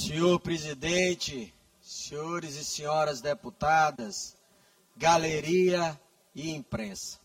Senhor presidente, senhores e senhoras deputadas, galeria e imprensa.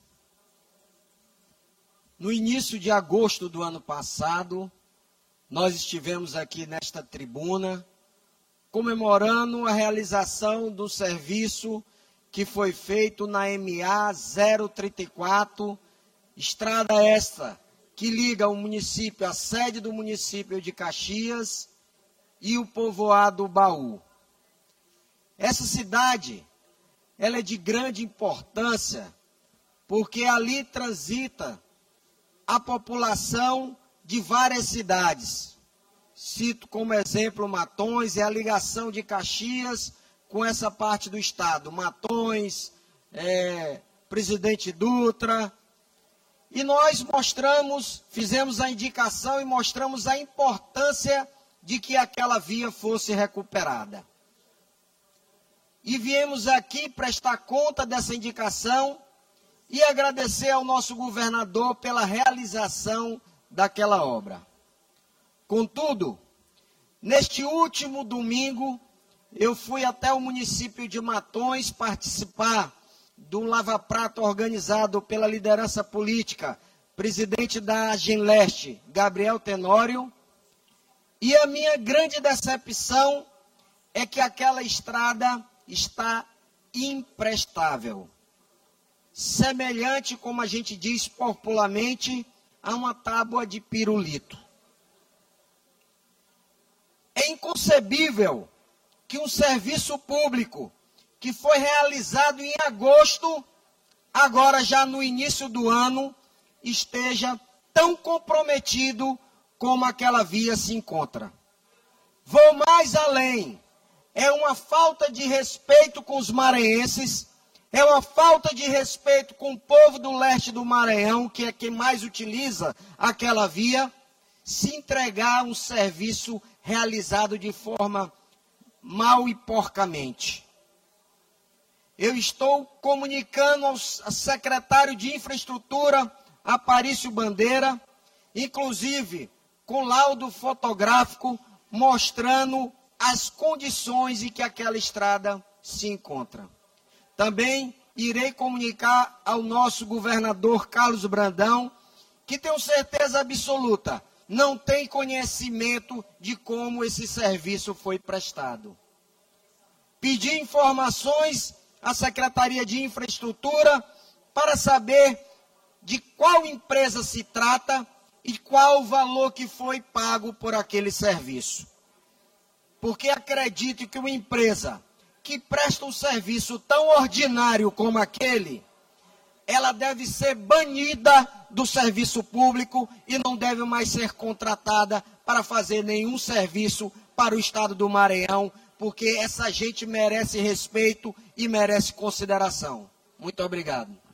No início de agosto do ano passado, nós estivemos aqui nesta tribuna comemorando a realização do serviço que foi feito na MA 034, estrada esta que liga o município, a sede do município de Caxias e o povoado Baú. Essa cidade, ela é de grande importância, porque ali transita a população de várias cidades. Cito como exemplo Matões, é a ligação de Caxias com essa parte do estado. Matões, Presidente Dutra. E nós fizemos a indicação e mostramos a importância de que aquela via fosse recuperada. E viemos aqui prestar conta dessa indicação e agradecer ao nosso governador pela realização daquela obra. Contudo, neste último domingo, eu fui até o município de Matões participar do Lava Prato organizado pela liderança política, presidente da Genleste, Gabriel Tenório, e a minha grande decepção é que aquela estrada está imprestável. Semelhante, como a gente diz popularmente, a uma tábua de pirulito. É inconcebível que um serviço público que foi realizado em agosto, agora já no início do ano, esteja tão comprometido como aquela via se encontra. Vou mais além. É uma falta de respeito com os maranhenses, é uma falta de respeito com o povo do leste do Maranhão, que é quem mais utiliza aquela via, se entregar um serviço realizado de forma mal e porcamente. Eu estou comunicando ao secretário de Infraestrutura, Aparício Bandeira, inclusive com laudo fotográfico, mostrando as condições em que aquela estrada se encontra. Também irei comunicar ao nosso governador Carlos Brandão, que tenho certeza absoluta, não tem conhecimento de como esse serviço foi prestado. Pedi informações à Secretaria de Infraestrutura para saber de qual empresa se trata e qual o valor que foi pago por aquele serviço. Porque acredito que uma empresa que presta um serviço tão ordinário como aquele, ela deve ser banida do serviço público e não deve mais ser contratada para fazer nenhum serviço para o estado do Maranhão, porque essa gente merece respeito e merece consideração. Muito obrigado.